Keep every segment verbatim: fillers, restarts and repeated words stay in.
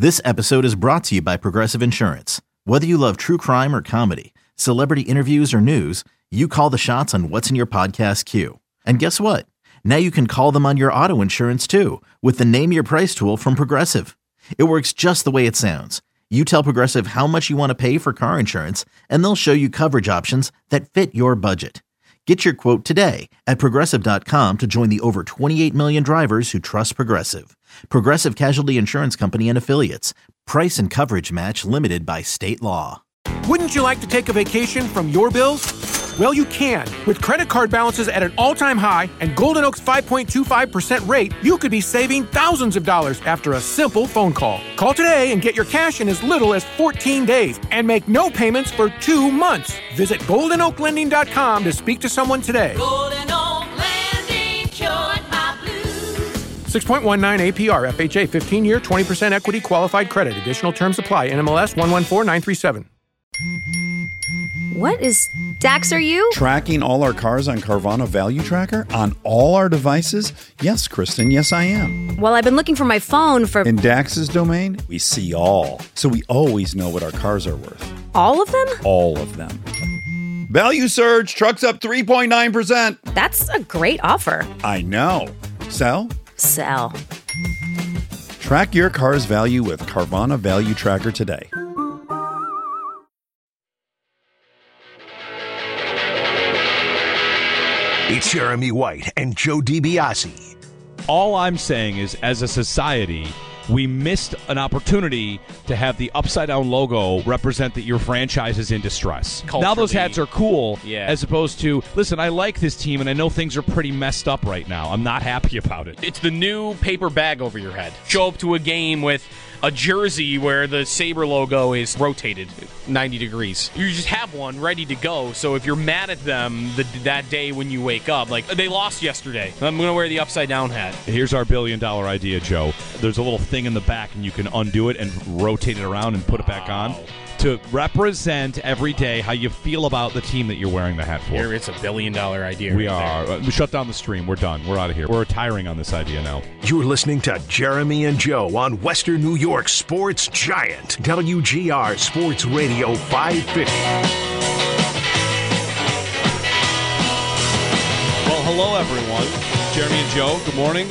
This episode is brought to you by Progressive Insurance. Whether you love true crime or comedy, celebrity interviews or news, you call the shots on what's in your podcast queue. And guess what? Now you can call them on your auto insurance too with the Name Your Price tool from Progressive. It works just the way it sounds. You tell Progressive how much you want to pay for car insurance, and they'll show you coverage options that fit your budget. Get your quote today at Progressive dot com to join the over twenty-eight million drivers who trust Progressive. Progressive Casualty Insurance Company and Affiliates. Price and coverage match limited by state law. Wouldn't you like to take a vacation from your bills? Well, you can. With credit card balances at an all-time high and Golden Oak's five point two five percent rate, you could be saving thousands of dollars after a simple phone call. Call today and get your cash in as little as fourteen days and make no payments for two months. Visit golden oak lending dot com to speak to someone today. Golden Oak Lending cured my blues. six point one nine A P R, F H A, fifteen-year, twenty percent equity qualified credit. Additional terms apply. N M L S one one four nine three seven. What is Dax, are you? Tracking all our cars on Carvana Value Tracker on all our devices? Yes, Kristen, yes, I am. Well, I've been looking for my phone for... In Dax's domain, we see all. So we always know what our cars are worth. All of them? All of them. Value surge, trucks up three point nine percent. That's a great offer. I know. Sell? Sell. Track your car's value with Carvana Value Tracker today. It's Jeremy White and Joe DiBiase. All I'm saying is, as a society, we missed an opportunity to have the upside-down logo represent that your franchise is in distress. Culturally. Now those hats are cool, Yeah. as opposed to, listen, I like this team, and I know things are pretty messed up right now. I'm not happy about it. It's the new paper bag over your head. Show up to a game with a jersey where the Sabre logo is rotated ninety degrees. You just have one ready to go, so if you're mad at them the, that day when you wake up, like, they lost yesterday, I'm going to wear the upside-down hat. Here's our billion-dollar idea, Joe. There's a little thing in the back, and you can undo it and rotate it around and put it back on to represent every day how you feel about the team that you're wearing the hat for. Here, it's a billion-dollar idea. We right are. there. Uh, we shut down the stream. We're done. We're out of here. We're retiring on this idea now. You're listening to Jeremy and Joe on Western New York Sports Giant, W G R Sports Radio five fifty. Well, hello, everyone. Jeremy and Joe, good morning.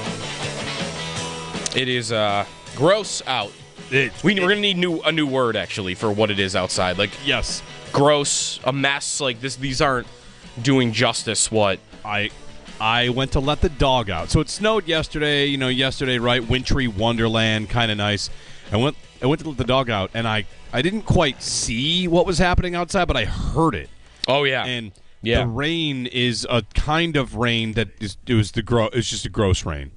It is uh, gross out. It, We, we're going to need new a new word, actually, for what it is outside. Like, yes. gross, a mess. Like, this. These aren't doing justice what... I I went to let the dog out. So it snowed yesterday, you know, yesterday, right? Wintry wonderland, kind of nice. I went I went to let the dog out, and I, I didn't quite see what was happening outside, but I heard it. Oh, yeah. And yeah. the rain is a kind of rain that is it was the gro- it's just a gross rain.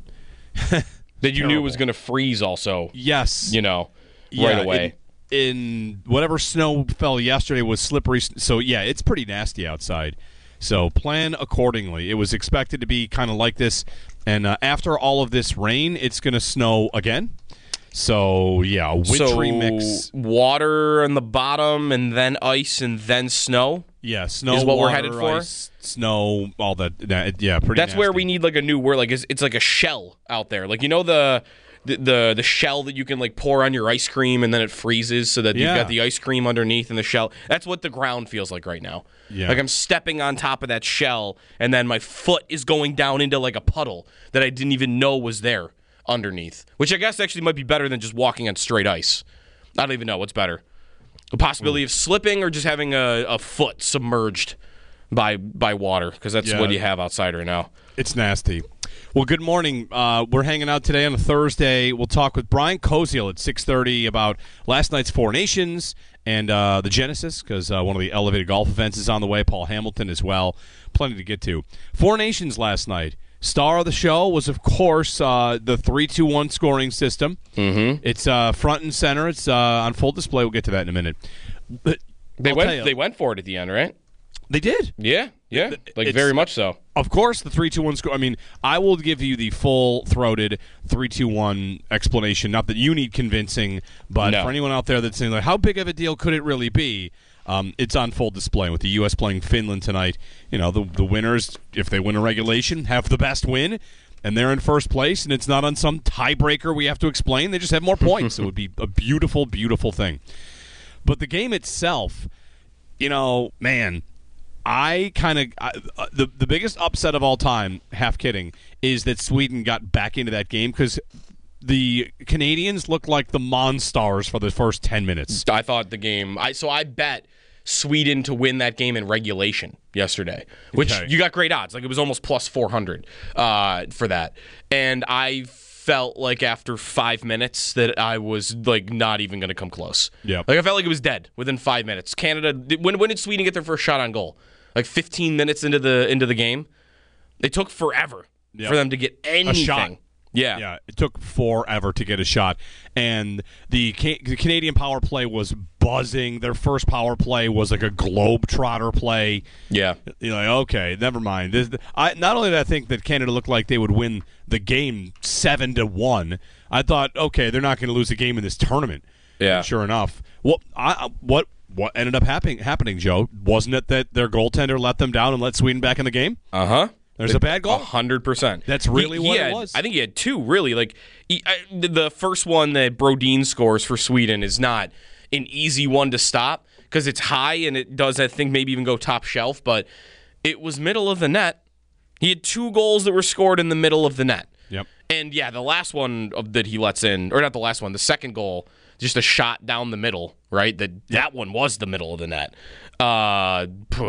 That you Terrible. knew was going to freeze also, Yes. you know, Yeah, right away. In, in whatever snow fell yesterday was slippery. So, yeah, it's pretty nasty outside. So plan accordingly. It was expected to be kind of like this. And uh, after all of this rain, it's going to snow again. So, yeah, a wintry so, mix. water on the bottom and then ice and then snow? Yeah, snow, is what we're water, headed for? ice, snow, all that. Yeah, pretty That's where nasty. we need, like, a new word. Like, it's, it's like a shell out there. Like, you know the... The, the the shell that you can, like, pour on your ice cream and then it freezes so that Yeah. you've got the ice cream underneath and the shell. That's what the ground feels like right now. Yeah. Like I'm stepping on top of that shell and then my foot is going down into, like, a puddle that I didn't even know was there underneath, which I guess actually might be better than just walking on straight ice. I don't even know what's better. The possibility of slipping or just having a, a foot submerged by by water, because that's Yeah. what you have outside right now. It's nasty. Well, good morning. Uh, we're hanging out today on a Thursday. We'll talk with Brian Koziel at six thirty about last night's Four Nations and uh, the Genesis, because uh, one of the elevated golf events is on the way. Paul Hamilton as well. Plenty to get to. Four Nations last night. Star of the show was, of course, uh, the three two one scoring system. Mm-hmm. It's uh, front and center. It's uh, on full display. We'll get to that in a minute. But They I'll tell went you, they went for it at the end, right? They did. Yeah, yeah. Like, It's- very much so. Of course, the three two one score. I mean, I will give you the full-throated three two one explanation. Not that you need convincing, but No. for anyone out there that's saying, like, how big of a deal could it really be? Um, it's on full display with the U S playing Finland tonight. You know, the the winners, if they win a regulation, have the best win. and they're in first place, and it's not on some tiebreaker we have to explain. They just have more points. It would be a beautiful, beautiful thing. But the game itself, you know, man, I kind of uh, the the biggest upset of all time, half kidding, is that Sweden got back into that game because the Canadians looked like the Monstars for the first ten minutes. I thought the game. I so I bet Sweden to win that game in regulation yesterday, which Okay. you got great odds. Like it was almost plus four hundred uh, for that, and I felt like after five minutes that I was like not even going to come close. Yeah, like I felt like it was dead within five minutes. Canada. When when did Sweden get their first shot on goal? Like fifteen minutes into the into the game. It took forever Yep. for them to get anything. A shot. Yeah. Yeah, it took forever to get a shot. And the, Ca- the Canadian power play was buzzing. Their first power play was like a globetrotter play. Yeah. You're like, okay, never mind. This, I, not only did I think that Canada looked like they would win the game seven to one, I thought, okay, they're not going to lose a game in this tournament. Yeah. And sure enough. Well, I, what what ended up happening, happening, Joe? Wasn't it that their goaltender let them down and let Sweden back in the game? Uh-huh. There's a bad goal? A hundred percent. That's really He- he what it had- was. I think he had two, really. Like he, I, the first one that Brodin scores for Sweden is not an easy one to stop because it's high and it does, I think, maybe even go top shelf, but it was middle of the net. He had two goals that were scored in the middle of the net. Yep. And yeah, the last one of, that he lets in, or not the last one, the second goal, just a shot down the middle, right? That that one was the middle of the net. Uh,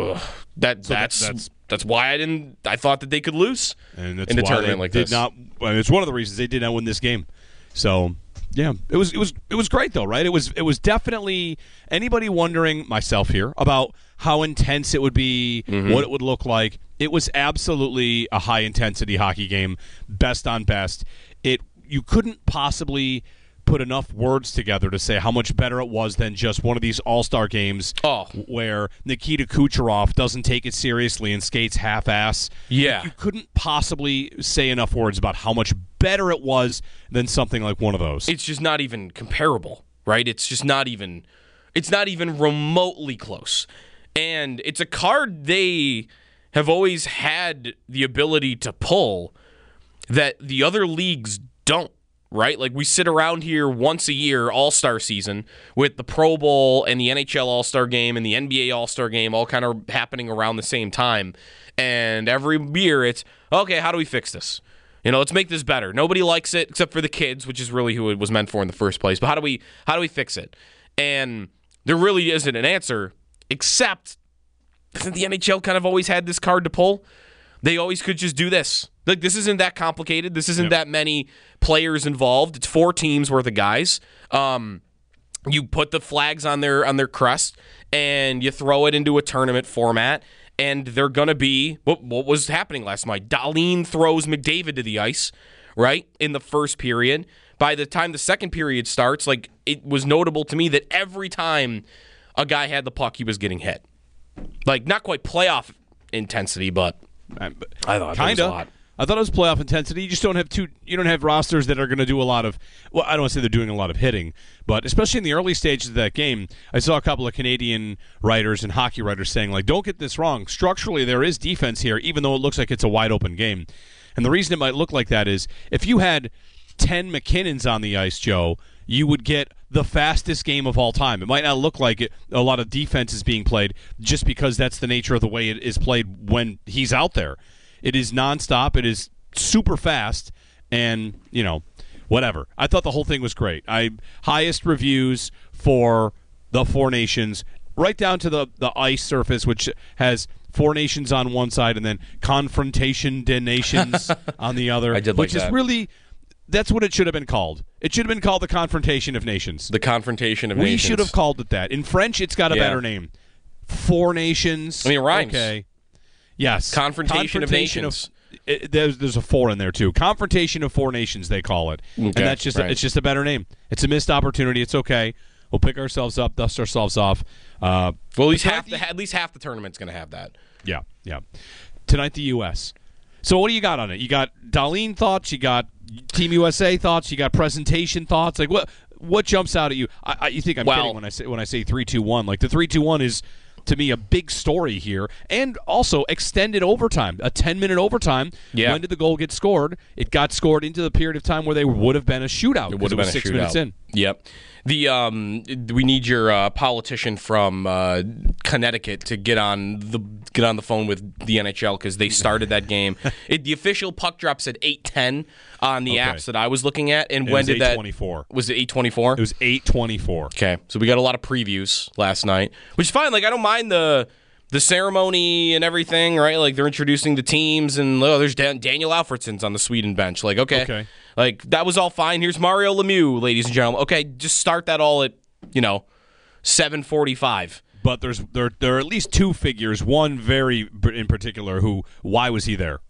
that So that- that's, that's- that's why I didn't. I thought that they could lose And that's in a why tournament they like did this. not. Well, it's one of the reasons they did not win this game. So, yeah, it was it was it was great though, right? It was it was definitely anybody wondering, myself here, about how intense it would be, Mm-hmm. what it would look like. It was absolutely a high intensity hockey game, best on best. It you couldn't possibly put enough words together to say how much better it was than just one of these all-star games Oh. where Nikita Kucherov doesn't take it seriously and skates half-ass. Yeah. You couldn't possibly say enough words about how much better it was than something like one of those. It's just not even comparable, right? It's just not even. It's not even remotely close, and it's a card they have always had the ability to pull that the other leagues don't. Right? Like we sit around here once a year, All-Star season, with the Pro Bowl and the N H L All-Star game and the N B A All-Star game all kind of happening around the same time. And every year it's, okay, how do we fix this? You know, let's make this better. Nobody likes it except for the kids, which is really who it was meant for in the first place. But how do we how do we fix it? And there really isn't an answer, except hasn't the N H L kind of always had this card to pull? They always could just do this. Like, this isn't that complicated. This isn't Yep. that many players involved. It's four teams worth of guys. Um, you put the flags on their on their crest, and you throw it into a tournament format, and they're going to be what, what was happening last night. Dahlin throws McDavid to the ice, right, in the first period. By the time the second period starts, like, it was notable to me that every time a guy had the puck, he was getting hit. Like, not quite playoff intensity, but I thought kind it was a of. lot. I thought it was playoff intensity. You just don't have two. You don't have rosters that are going to do a lot of. Well, I don't want to say they're doing a lot of hitting, but especially in the early stages of that game, I saw a couple of Canadian writers and hockey writers saying, like, "Don't get this wrong. Structurally, there is defense here, even though it looks like it's a wide open game." And the reason it might look like that is if you had ten McKinnons on the ice, Joe, you would get the fastest game of all time. It might not look like it, a lot of defense is being played just because that's the nature of the way it is played when he's out there. It is nonstop. It is super fast, and you know, whatever. I thought the whole thing was great. I highest reviews for the Four Nations, right down to the the ice surface, which has Four Nations on one side and then Confrontation de Nations on the other. I did like which is that. really. That's what it should have been called. It should have been called the Confrontation of Nations. The Confrontation of we Nations. should have called it that. In French, it's got a Yeah. better name. Four Nations. I mean, it rhymes. Okay. Yes. Confrontation of Nations. It, there's there's a four in there too. Confrontation of Four Nations, they call it, and Okay, that's just right. a, it's just a better name. It's a missed opportunity. It's okay. We'll pick ourselves up, dust ourselves off. Uh, Well, at least tonight half the- the at least half the tournament's going to have that. yeah, yeah. Tonight the U S. So what do you got on it? You got Dahlin thoughts. You got Team U S A thoughts. You got presentation thoughts. Like what what jumps out at you? I, I, you think I'm Well- kidding when I say when I say three two one? Like the three two one is to me, a big story here. And also extended overtime, a ten-minute overtime. Yeah. When did the goal get scored? It got scored into the period of time where they would have been a shootout. It would have it been was a six shootout. minutes in. Yep. The um, we need your uh, politician from uh, Connecticut to get on the get on the phone with the N H L because they started that game. It, the official puck drop said eight ten on the Okay. apps that I was looking at, and It when was did that? eight twenty-four. Was it eight twenty-four? It was eight twenty-four. Okay, so we got a lot of previews last night, which is fine. Like I don't mind the the ceremony and everything, right? Like they're introducing the teams, and oh, there's Dan- Daniel Alfredsson's on the Sweden bench. Like okay, Okay. like that was all fine. Here's Mario Lemieux, ladies and gentlemen. Okay, just start that all at you know seven forty-five. But there's there there are at least two figures. One very in particular. Who? Why was he there?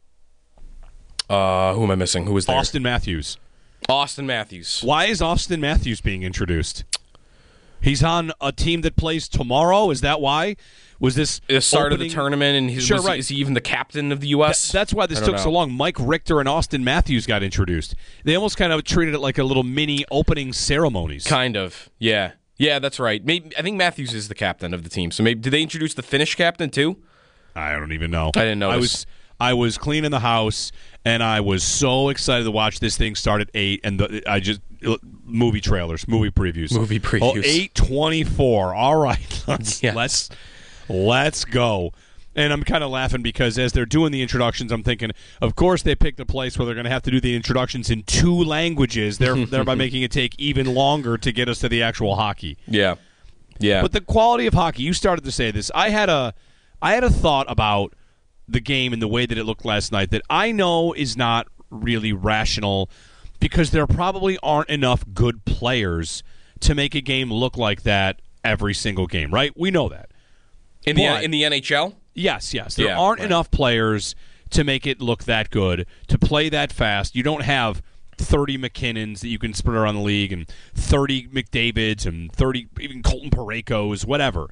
Uh, who am I missing? Who was there? Austin Matthews. Austin Matthews. Why is Austin Matthews being introduced? He's on a team that plays tomorrow. Is that why? Was this The start opening? of the tournament, and he's Sure, was, right. is he even the captain of the U S? Th- that's why this I don't took so know. long. Mike Richter and Austin Matthews got introduced. They almost kind of treated it like a little mini opening ceremonies. Kind of, yeah, yeah, that's right. Maybe I think Matthews is the captain of the team. So maybe did they introduce the Finnish captain too? I don't even know. I didn't know I this. was I was cleaning the house, and I was so excited to watch this thing start at eight. And the, I just movie trailers, movie previews, Movie previews. Oh, eight twenty-four. All right, let's Yes. let's let's go. And I'm kind of laughing because as they're doing the introductions, I'm thinking, of course they picked a place where they're going to have to do the introductions in two languages, there- thereby making it take even longer to get us to the actual hockey. Yeah, yeah. But the quality of hockey, you started to say this. I had a, I had a thought about the game and the way that it looked last night that I know is not really rational because there probably aren't enough good players to make a game look like that every single game, right? We know that. in the But- in the N H L. Yes, yes. There Yeah, aren't right. enough players to make it look that good, to play that fast. You don't have thirty McKinnons that you can spread around the league and thirty McDavids and thirty even Colton Parayko's, whatever.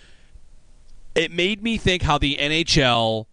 It made me think how the N H L,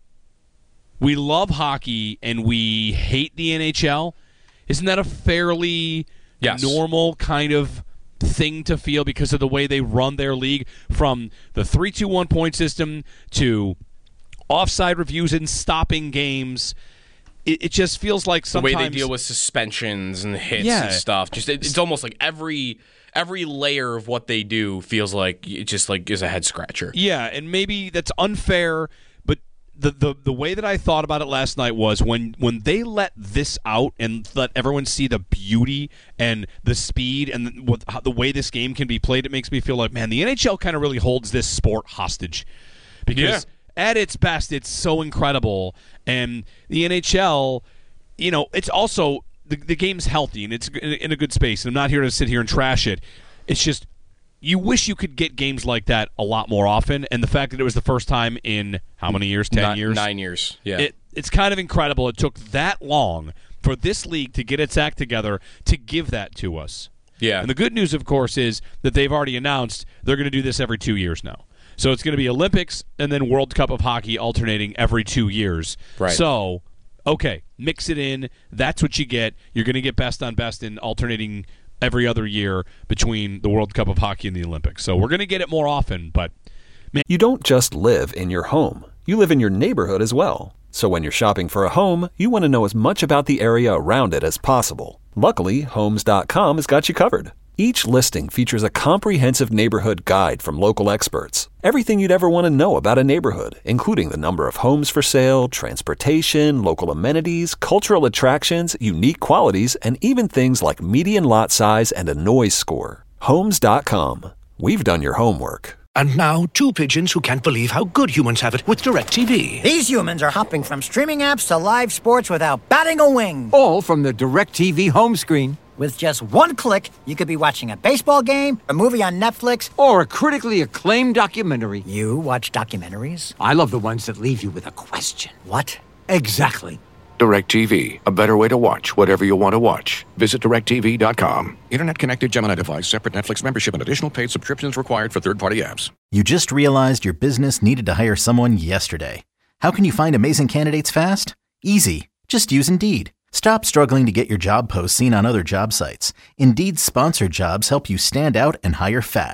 we love hockey and we hate the N H L. Isn't that a fairly Yes. normal kind of thing to feel because of the way they run their league, from the three two one point system to offside reviews and stopping games? It, it just feels like The sometimes way they deal with suspensions and hits Yeah. and stuff. Just it, it's almost like every every layer of what they do feels like it just like is a head scratcher. Yeah, and maybe that's unfair, but the, the the way that I thought about it last night was when, when they let this out and let everyone see the beauty and the speed and the, what, how, the way this game can be played, it makes me feel like, man, the N H L kind of really holds this sport hostage. Because Yeah. at its best, it's so incredible, and the N H L, you know, it's also, the, the game's healthy, and it's in, in a good space, and I'm not here to sit here and trash it. It's just, you wish you could get games like that a lot more often, and the fact that it was the first time in how many years? Ten Nine- years? Nine years. Yeah. It, it's kind of incredible it took that long for this league to get its act together to give that to us. Yeah. And the good news, of course, is that they've already announced they're going to do this every two years now. So it's going to be Olympics and then World Cup of Hockey alternating every two years. Right. So, okay, mix it in. That's what you get. You're going to get best on best in alternating every other year between the World Cup of Hockey and the Olympics. So we're going to get it more often, but You don't just live in your home. You live in your neighborhood as well. So when you're shopping for a home, you want to know as much about the area around it as possible. Luckily, Homes dot com has got you covered. Each listing features a comprehensive neighborhood guide from local experts. Everything you'd ever want to know about a neighborhood, including the number of homes for sale, transportation, local amenities, cultural attractions, unique qualities, and even things like median lot size and a noise score. Homes dot com. We've done your homework. And now, two pigeons who can't believe how good humans have it with DirecTV. These humans are hopping from streaming apps to live sports without batting a wing. All from the DirecTV home screen. With just one click, you could be watching a baseball game, a movie on Netflix, or a critically acclaimed documentary. You watch documentaries? I love the ones that leave you with a question. What? Exactly. DirecTV, a better way to watch whatever you want to watch. Visit direct T V dot com. Internet connected Gemini device, separate Netflix membership, and additional paid subscriptions required for third-party apps. You just realized your business needed to hire someone yesterday. How can you find amazing candidates fast? Easy. Just use Indeed. Stop struggling to get your job posts seen on other job sites. Indeed's sponsored jobs help you stand out and hire fast.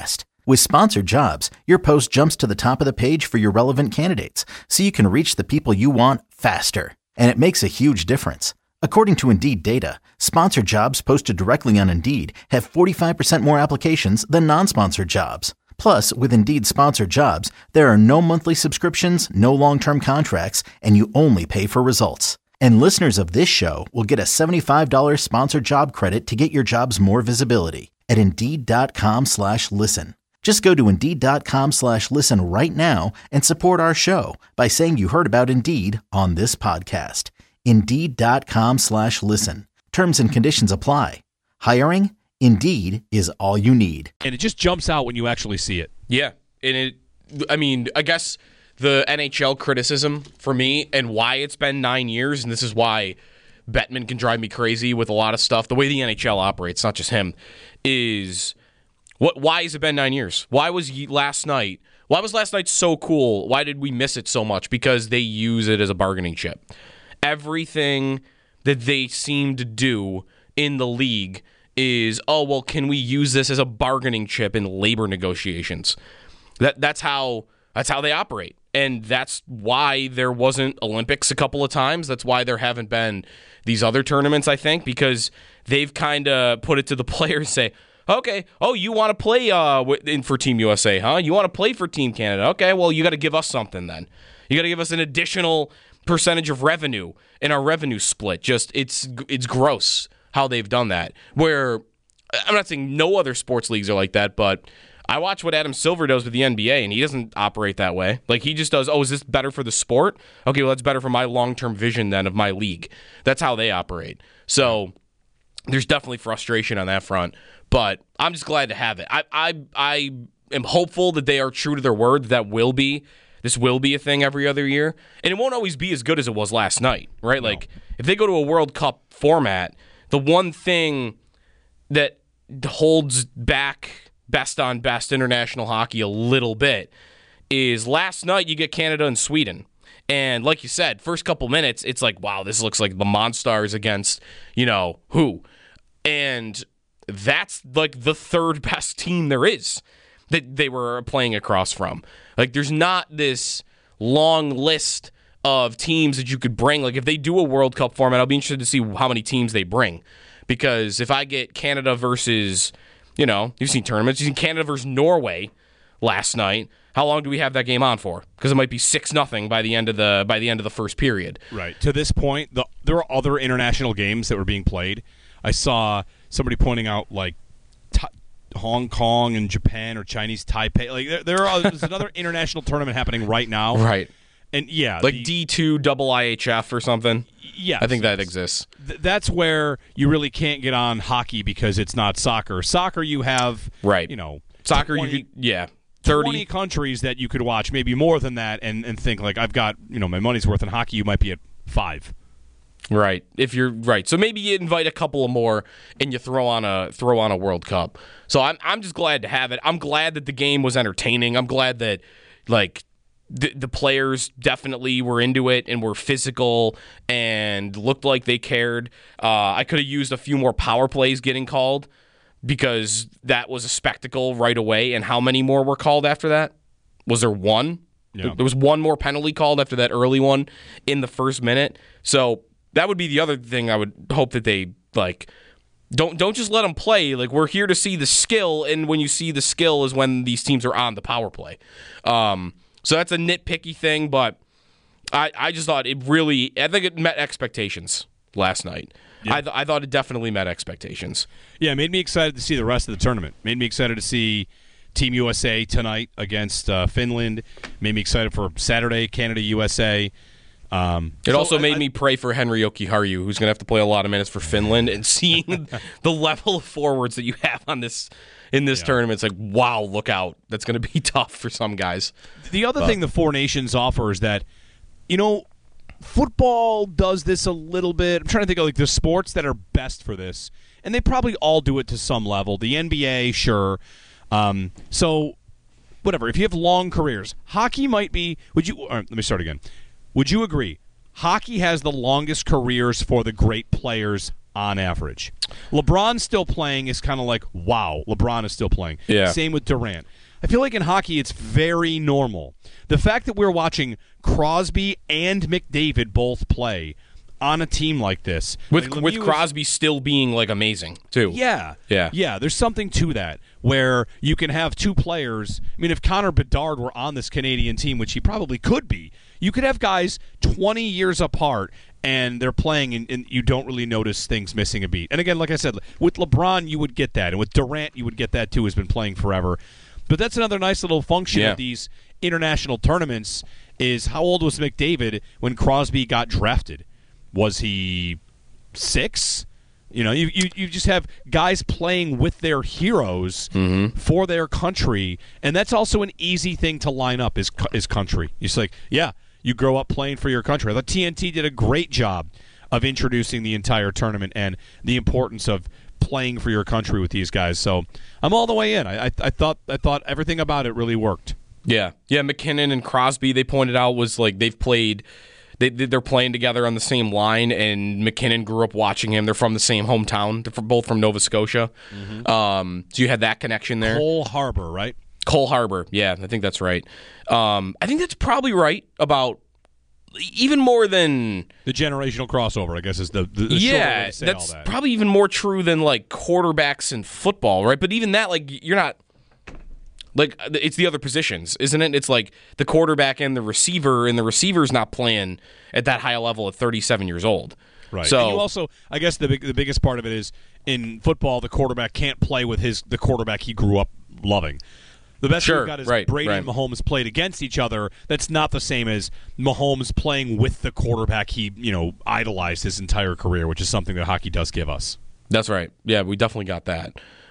With Sponsored Jobs, your post jumps to the top of the page for your relevant candidates, so you can reach the people you want faster. And it makes a huge difference. According to Indeed data, sponsored jobs posted directly on Indeed have forty-five percent more applications than non-sponsored jobs. Plus, with Indeed Sponsored Jobs, there are no monthly subscriptions, no long-term contracts, and you only pay for results. And listeners of this show will get a seventy-five dollars sponsored job credit to get your jobs more visibility at Indeed.com slash listen. Just go to Indeed.com slash listen right now and support our show by saying you heard about Indeed on this podcast. Indeed.com slash listen. Terms and conditions apply. Hiring? Indeed is all you need. And it just jumps out when you actually see it. Yeah. And it, I mean, I guess the N H L criticism for me and why it's been nine years, and this is why Bettman can drive me crazy with a lot of stuff, the way the N H L operates, not just him, is what? Why has it been nine years? Why was last night, why was last night so cool? Why did we miss it so much? Because they use it as a bargaining chip. Everything that they seem to do in the league is, oh, well, can we use this as a bargaining chip in labor negotiations? That that's how that's how they operate. And that's why there wasn't Olympics a couple of times. That's why there haven't been these other tournaments, I think, because they've kind of put it to the players, say, okay, oh, you want to play uh, in for Team U S A, huh? You want to play for Team Canada? Okay, well, you got to give us something then. You got to give us an additional percentage of revenue in our revenue split. Just it's it's gross how they've done that. Where I'm not saying no other sports leagues are like that, but I watch what Adam Silver does with the N B A, and he doesn't operate that way. Like, he just does, oh, is this better for the sport? Okay, well, that's better for my long-term vision then of my league. That's how they operate. So there's definitely frustration on that front, but I'm just glad to have it. I I I am hopeful that they are true to their word. That will be this will be a thing every other year, and it won't always be as good as it was last night, right? No. Like, if they go to a World Cup format, the one thing that holds back best on best international hockey a little bit is last night you get Canada and Sweden. And like you said, first couple minutes, it's like, wow, this looks like the Monstars against, you know, who? And that's like the third best team there is that they were playing across from. Like, there's not this long list of teams that you could bring. Like, if they do a World Cup format, I'll be interested to see how many teams they bring. Because if I get Canada versus, you know, you've seen tournaments, you've seen Canada versus Norway last night. How long do we have that game on for? Because it might be six nothing by the end of the by the end of the first period. Right. To this point, the, there are other international games that were being played. I saw somebody pointing out like t- Hong Kong and Japan or Chinese Taipei. Like there, there are there's another international tournament happening right now. Right. And yeah, like the, D two double I H F or something. Yeah, I think that exists. Th- that's where you really can't get on hockey because it's not soccer. Soccer, you have right. You know, soccer. twenty, you could, yeah, thirty twenty countries that you could watch, maybe more than that, and, and think like I've got you know my money's worth in hockey. You might be at five. Right. If you're right. So maybe you invite a couple of more and you throw on a throw on a World Cup. So I'm I'm just glad to have it. I'm glad that the game was entertaining. I'm glad that like the the players definitely were into it and were physical and looked like they cared. Uh, I could have used a few more power plays getting called because that was a spectacle right away. And how many more were called after that? Was there one? Yeah. There was one more penalty called after that early one in the first minute. So that would be the other thing I would hope that they, like, don't don't just let them play. Like, we're here to see the skill, and when you see the skill is when these teams are on the power play. Um, so that's a nitpicky thing, but I, I just thought it really, I think it met expectations last night. Yeah. I, th- I thought it definitely met expectations. Yeah, it made me excited to see the rest of the tournament. Made me excited to see Team U S A tonight against uh, Finland. Made me excited for Saturday, Canada, U S A. Um, it so also I, made I, me pray for Henri Jokiharju, who's going to have to play a lot of minutes for Finland, and seeing the level of forwards that you have on this in this yeah. tournament, it's like, wow, look out. That's going to be tough for some guys. The other but. thing the Four Nations offer is that, you know, football does this a little bit. I'm trying to think of like the sports that are best for this, and they probably all do it to some level. The N B A, sure. Um, so, whatever. If you have long careers, hockey might be. Would you? Or, let me start again. Would you agree? Hockey has the longest careers for the great players on average. LeBron still playing is kind of like, wow, LeBron is still playing. Yeah. Same with Durant. I feel like in hockey it's very normal. The fact that we're watching Crosby and McDavid both play on a team like this. With I mean, with Lemieux Crosby is, still being, like, amazing, too. Yeah. Yeah. Yeah, there's something to that where you can have two players. I mean, if Connor Bedard were on this Canadian team, which he probably could be, you could have guys twenty years apart and they're playing and, and you don't really notice things missing a beat. And again, like I said, with LeBron, you would get that. And with Durant, you would get that, too, who's been playing forever. But that's another nice little function yeah. of these international tournaments is how old was McDavid when Crosby got drafted? Was he six? You know, you, you, you just have guys playing with their heroes mm-hmm. for their country, and that's also an easy thing to line up is, is country. You're just like, yeah, you grow up playing for your country. I thought T N T did a great job of introducing the entire tournament and the importance of playing for your country with these guys. So I'm all the way in. I, I, I thought I thought everything about it really worked. Yeah, yeah. McKinnon and Crosby, they pointed out, was like they've played. They, they're playing together on the same line, and McKinnon grew up watching him. They're from the same hometown. They're from, both from Nova Scotia. Mm-hmm. Um, so you had that connection there. Cole Harbor, right? Cole Harbor, yeah, I think that's right. Um, I think that's probably right about even more than the generational crossover. I guess is the, the, the yeah. way to say That's all that. probably even more true than like quarterbacks in football, right? But even that, like, you're not. Like, it's the other positions, isn't it? It's like the quarterback and the receiver, and the receiver's not playing at that high a level at thirty-seven years old. Right. So and you also, I guess the big, the biggest part of it is in football, the quarterback can't play with his the quarterback he grew up loving. The best sure, we've got is right, Brady right. and Mahomes played against each other. That's not the same as Mahomes playing with the quarterback he, you know, idolized his entire career, which is something that hockey does give us. That's right. Yeah, we definitely got that.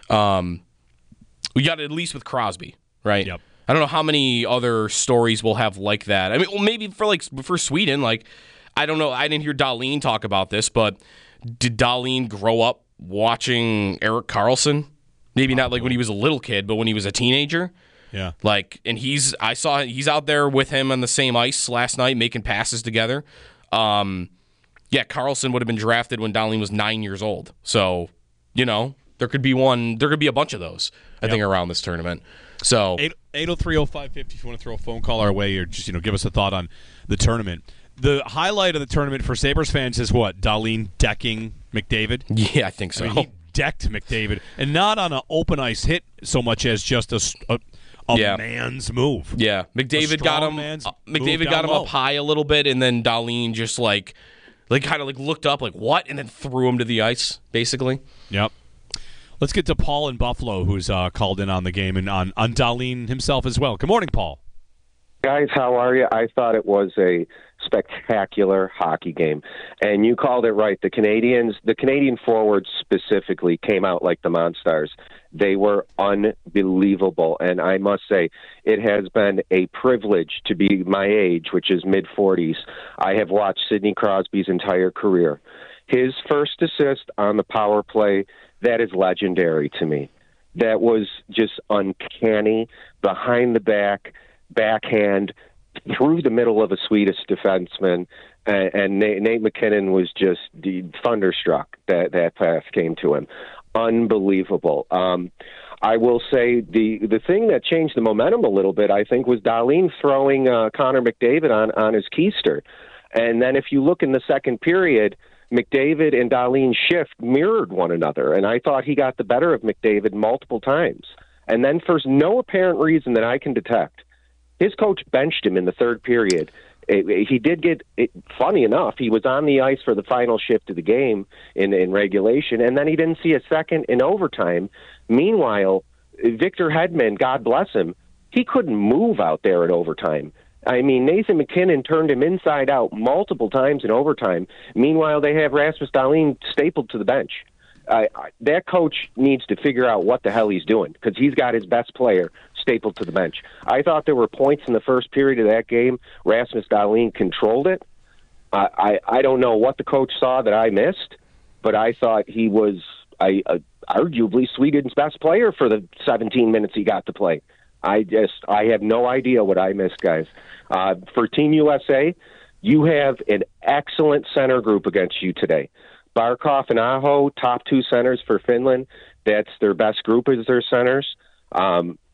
Um, we got it at least with Crosby, right? Yep. I don't know how many other stories we'll have like that. I mean, well, maybe for like for Sweden, like I don't know. I didn't hear Dahlin talk about this, but did Dahlin grow up watching Erik Karlsson? Maybe not like when he was a little kid, but when he was a teenager. Yeah. Like, and he's I saw he's out there with him on the same ice last night, making passes together. Um, yeah, Karlsson would have been drafted when Dahlin was nine years old. So, you know, there could be one. There could be a bunch of those. I yep. think around this tournament. So eight oh three oh five fifty if you want to throw a phone call our way or just, you know, give us a thought on the tournament. The highlight of the tournament for Sabres fans is what? Dahlin decking McDavid? Yeah, I think so. I mean, he decked McDavid, and not on an open ice hit so much as just a, a, a yeah. man's move. Yeah, McDavid got him. Uh, McDavid got him low. up high a little bit, and then Dahlin just like, like kind of like looked up, like what, and then threw him to the ice, basically. Yep. Let's get to Paul in Buffalo, who's uh, called in on the game and on, on Dahlin himself as well. Good morning, Paul. Guys, how are you? I thought it was a spectacular hockey game. And you called it right. The Canadians, the Canadian forwards specifically came out like the Monstars. They were unbelievable. And I must say, it has been a privilege to be my age, which is mid-forties. I have watched Sidney Crosby's entire career. His first assist on the power play, that is legendary to me. That was just uncanny, behind the back, backhand, through the middle of a Swedish defenseman, and, and Nate, Nate McKinnon was just thunderstruck that that pass came to him. Unbelievable. Um, I will say the the thing that changed the momentum a little bit, I think, was Dahlin throwing uh, Connor McDavid on, on his keister. And then if you look in the second period, McDavid and Dahlin's shift mirrored one another, and I thought he got the better of McDavid multiple times. And then for no apparent reason that I can detect, his coach benched him in the third period. It, it, he did get, it, funny enough, he was on the ice for the final shift of the game in, in regulation, and then he didn't see a second in overtime. Meanwhile, Victor Hedman, God bless him, he couldn't move out there at overtime. I mean, Nathan McKinnon turned him inside out multiple times in overtime. Meanwhile, they have Rasmus Dahlin stapled to the bench. Uh, that coach needs to figure out what the hell he's doing because he's got his best player stapled to the bench. I thought there were points in the first period of that game. Rasmus Dahlin controlled it. Uh, I I don't know what the coach saw that I missed, but I thought he was I, uh, arguably Sweden's best player for the seventeen minutes he got to play. I just I have no idea what I missed, guys. Uh, for Team U S A, you have an excellent center group against you today. Barkov and Aho, top two centers for Finland. That's their best group as their centers. Um,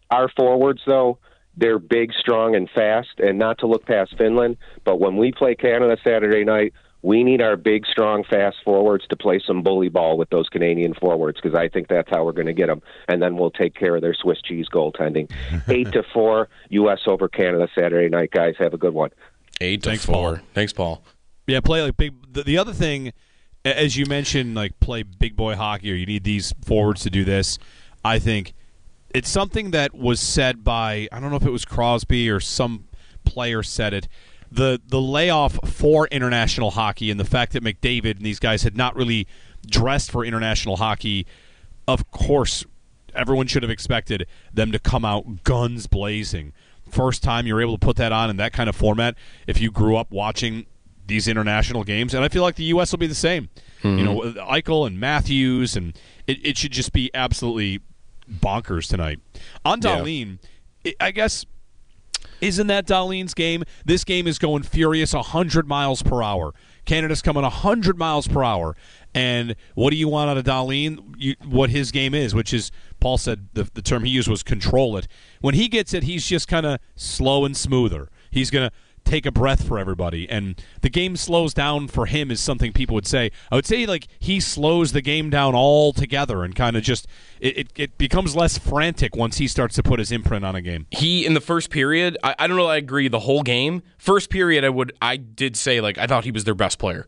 Our forwards, though, they're big, strong, and fast, and not to look past Finland, but when we play Canada Saturday night, we need our big, strong, fast forwards to play some bully ball with those Canadian forwards, because I think that's how we're going to get them, and then we'll take care of their Swiss cheese goaltending. Eight to four, U S over Canada Saturday night, guys. Have a good one. Eight to Thanks, four. Paul. Thanks, Paul. Yeah, play like big. The, the other thing, as you mentioned, like play big boy hockey, or you need these forwards to do this. I think it's something that was said by, I don't know if it was Crosby or some player said it. The the layoff for international hockey and the fact that McDavid and these guys had not really dressed for international hockey, of course, everyone should have expected them to come out guns blazing. First time you're able to put that on in that kind of format if you grew up watching these international games. And I feel like the U S will be the same. Mm-hmm. You know, Eichel and Matthews, and it, it should just be absolutely bonkers tonight. On Dahlin, yeah. I guess... Isn't that Dahlin's game? This game is going furious one hundred miles per hour. Canada's coming one hundred miles per hour. And what do you want out of Dahlin? You, what his game is, which is, Paul said the, the term he used was control it. When he gets it, he's just kind of slow and smoother. He's going to take a breath for everybody. And the game slows down for him is something people would say. I would say like he slows the game down altogether and kind of just it, it, it becomes less frantic once he starts to put his imprint on a game. He in the first period, I, I don't know I agree the whole game. First period I would I did say like I thought he was their best player.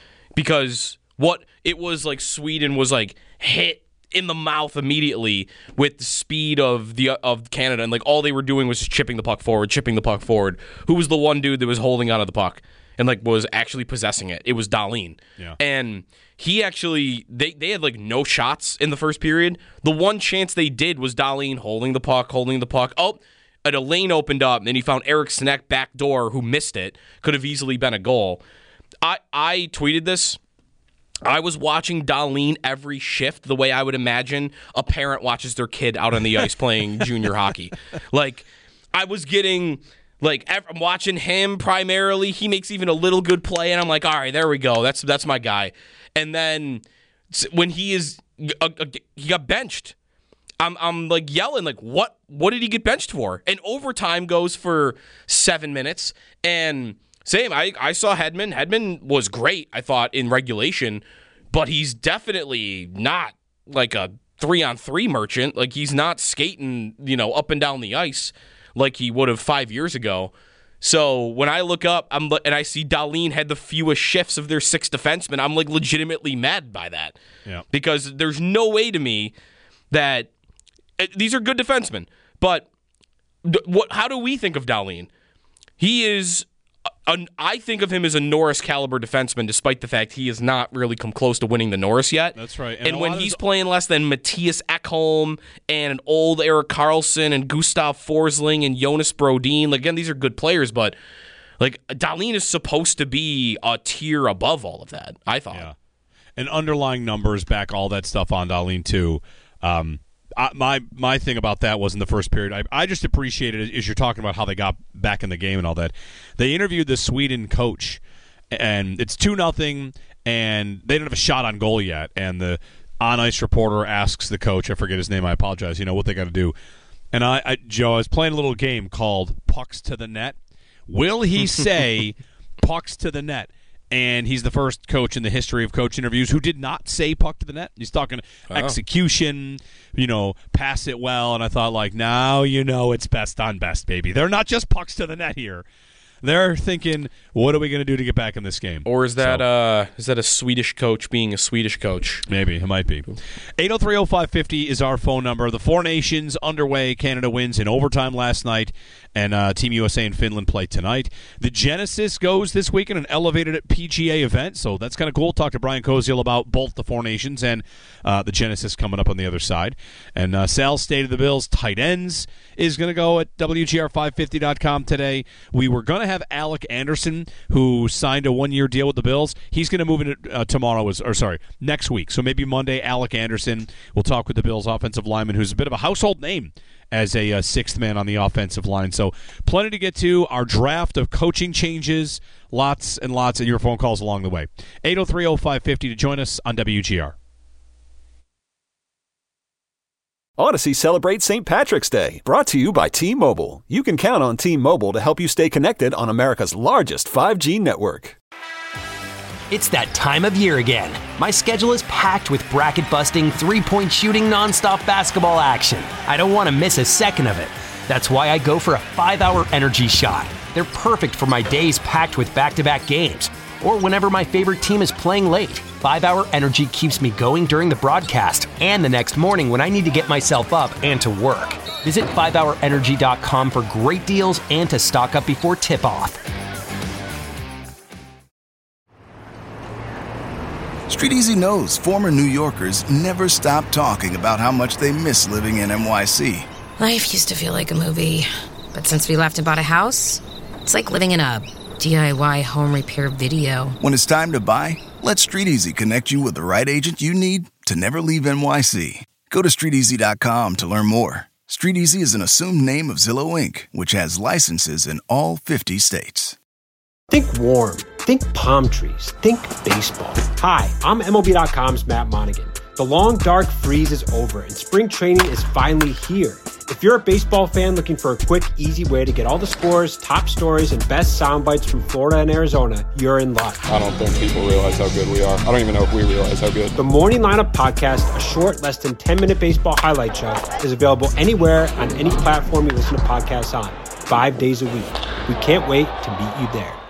Because what it was like Sweden was like hit in the mouth immediately with the speed of the of Canada, and like all they were doing was just chipping the puck forward, chipping the puck forward. Who was the one dude that was holding onto the puck and like was actually possessing it? It was Dahlin. Yeah. And he actually they, they had like no shots in the first period. The one chance they did was Dahlin holding the puck, holding the puck. Oh, and a lane opened up, and he found Eric Sinek back door who missed it. Could have easily been a goal. I I tweeted this. I was watching Dahlin every shift the way I would imagine a parent watches their kid out on the ice playing junior hockey. Like, I was getting, like, I'm watching him primarily. He makes even a little good play, and I'm like, all right, there we go. That's that's my guy. And then when he is, uh, uh, he got benched. I'm I'm like yelling, like, what? What did he get benched for? And overtime goes for seven minutes, and same, I, I saw Hedman. Hedman was great, I thought, in regulation, but he's definitely not like a three-on-three merchant. Like, he's not skating, you know, up and down the ice like he would have five years ago. So when I look up I'm and I see Dahlin had the fewest shifts of their six defensemen, I'm, like, legitimately mad by that. Yeah. Because there's no way to me that these are good defensemen. But what? How do we think of Dahlin? He is... I think of him as a Norris caliber defenseman, despite the fact he has not really come close to winning the Norris yet. That's right. And, and when he's his... playing less than Matthias Ekholm and an old Erik Karlsson and Gustav Forsling and Jonas Brodin, like, again, these are good players, but like Dahlin is supposed to be a tier above all of that, I thought. Yeah. And underlying numbers back all that stuff on Dahlin too. Um, I, my my thing about that was in the first period, I, I just appreciated it as you're talking about how they got back in the game and all that. They interviewed the Sweden coach, and it's two nothing, and they don't have a shot on goal yet. And the on-ice reporter asks the coach, I forget his name, I apologize, you know, what they got to do. And I, I, Joe, I was playing a little game called Pucks to the Net. Will he say pucks to the net? And he's the first coach in the history of coach interviews who did not say puck to the net. He's talking wow. execution, you know, pass it well. And I thought, like, now you know it's best on best, baby. They're not just pucks to the net here. They're thinking, what are we going to do to get back in this game? Or is that so, uh, is that a Swedish coach being a Swedish coach? Maybe. It might be. eight oh three oh five fifty is our phone number. The Four Nations underway. Canada wins in overtime last night, and uh, Team U S A and Finland play tonight. The Genesis goes this weekend, an elevated P G A event, so that's kind of cool. Talk to Brian Koziel about both the Four Nations and uh, the Genesis coming up on the other side. And uh, Sal's State of the Bills tight ends is going to go at W G R five fifty dot com today. We were going to have Alec Anderson, who signed a one-year deal with the Bills. He's going to move in uh, tomorrow, or sorry, next week. So maybe Monday, Alec Anderson will talk with the Bills offensive lineman, who's a bit of a household name as a uh, sixth man on the offensive line. So plenty to get to. Our draft of coaching changes, lots and lots of your phone calls along the way. eight oh three oh five fifty to join us on W G R. Odyssey celebrates Saint Patrick's Day, brought to you by T-Mobile. You can count on T-Mobile to help you stay connected on America's largest five G network. It's that time of year again. My schedule is packed with bracket-busting, three-point shooting, nonstop basketball action. I don't want to miss a second of it. That's why I go for a five-hour energy shot. They're perfect for my days packed with back-to-back games, or whenever my favorite team is playing late. five-hour energy keeps me going during the broadcast and the next morning when I need to get myself up and to work. Visit five hour energy dot com for great deals and to stock up before tip-off. Street Easy knows former New Yorkers never stop talking about how much they miss living in N Y C. Life used to feel like a movie, but since we left and bought a house, it's like living in a D I Y home repair video. When it's time to buy, let Street Easy connect you with the right agent you need to never leave N Y C. Go to street easy dot com to learn more. Street Easy is an assumed name of Zillow Incorporated, which has licenses in all fifty states. Think warm. Think palm trees. Think baseball. Hi, I'm M L B dot com's Matt Monaghan. The long, dark freeze is over, and spring training is finally here. If you're a baseball fan looking for a quick, easy way to get all the scores, top stories, and best sound bites from Florida and Arizona, you're in luck. I don't think people realize how good we are. I don't even know if we realize how good. The Morning Lineup Podcast, a short, less than ten-minute baseball highlight show, is available anywhere on any platform you listen to podcasts on, five days a week. We can't wait to meet you there.